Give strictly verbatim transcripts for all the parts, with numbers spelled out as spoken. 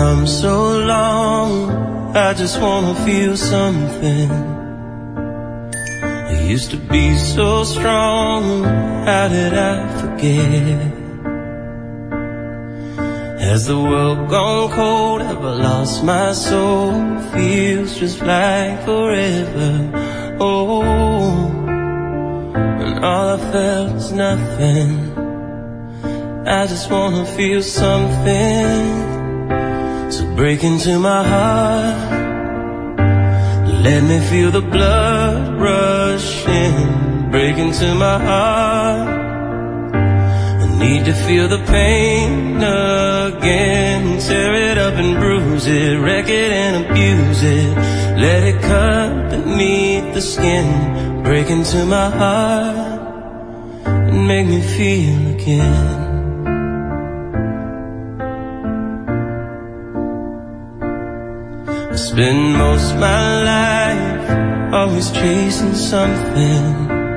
from so long, I just wanna feel something. I used to be so strong, how did I forget? Has the world gone cold? Have I lost my soul? Feels just like forever. Oh, and all I felt was nothing. I just wanna feel something. So break into my heart, let me feel the blood rushing. Break into my heart, I need to feel the pain again. Tear it up and bruise it, wreck it and abuse it. Let it cut beneath the skin. Break into my heart and make me feel again. I spend most of my life always chasing something.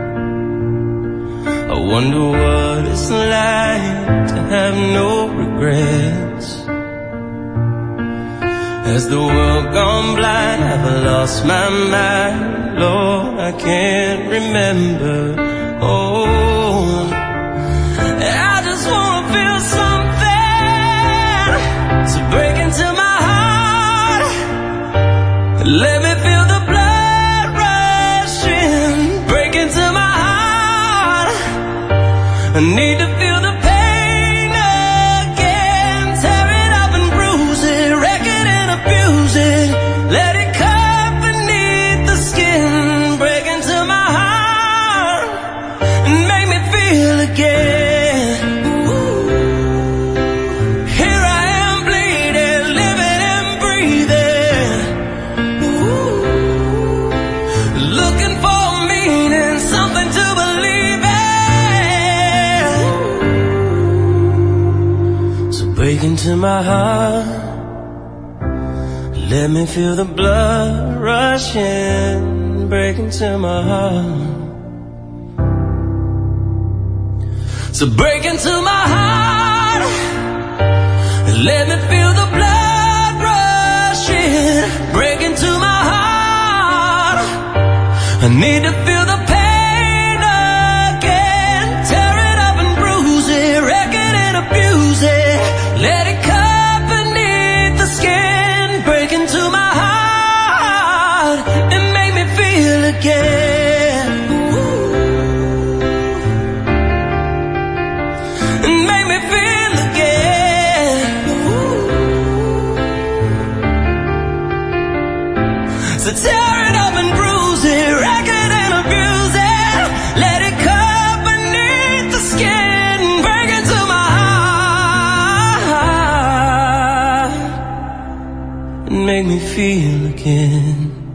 I wonder what it's like to have no regrets. Has the world gone blind? Have I lost my mind? Lord, I can't remember. Oh, I just wanna feel something. So break into my heart, let me feel the blood rushing. Break into my heart, I need to feel the pain again. Tear it up and bruise it, wreck it and abuse it. Let it cut beneath the skin. Break into my heart and make me feel again. Ooh. Here I am bleeding, living and breathing. Ooh. Looking for meaning, something to believe in. So break into my heart, let me feel the blood rushing. Break into my heart. So break into my heart, let me feel the blood rushing. Break into my heart, I need to feel the pain again. Tear it up and bruise it, wreck it and abuse it. Let it cut beneath the skin. Break into my heart and make me feel again. Ooh. And make me feel again. Ooh. So tear it up and bruise it, wreck it and abuse it. Let it cut beneath the skin. Break into my heart and make me feel again.